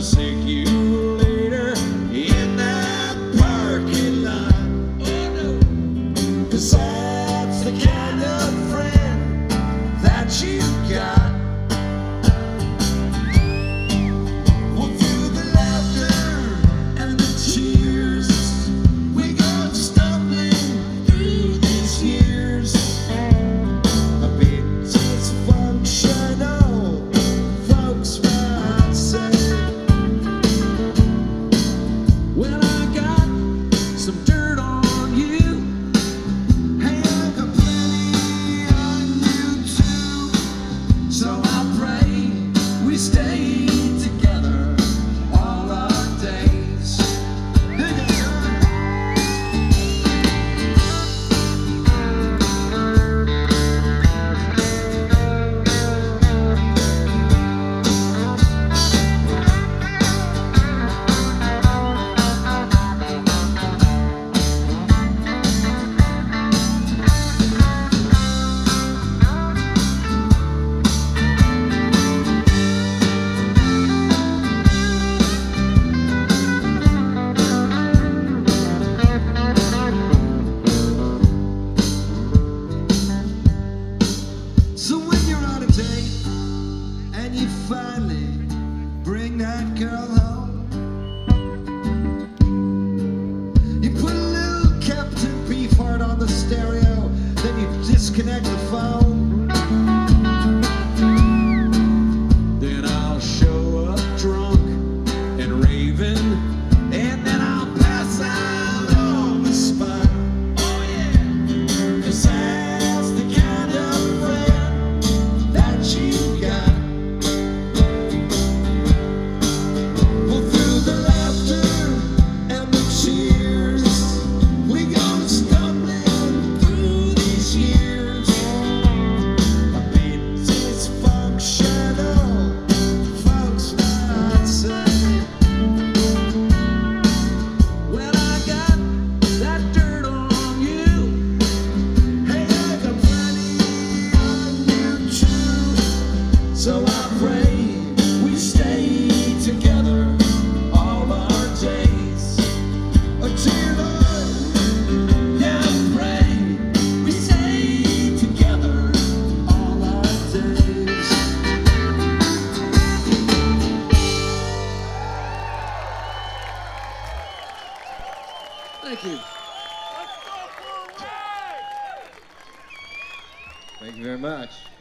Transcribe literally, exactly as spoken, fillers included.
see you later in that parking lot. Oh no, 'cause that's the kind of friend that you got. And you finally bring that girl home. You put a little Captain Beefheart on the stereo, then you disconnect the phone. Then I'll show up drunk and raving, and then I'll pass out on the spot. Oh yeah, 'cause that's the kind of friend that you got. So I pray we stay together all our days. Until I, yeah, I pray we stay together all our days. Thank you. Thank you very much.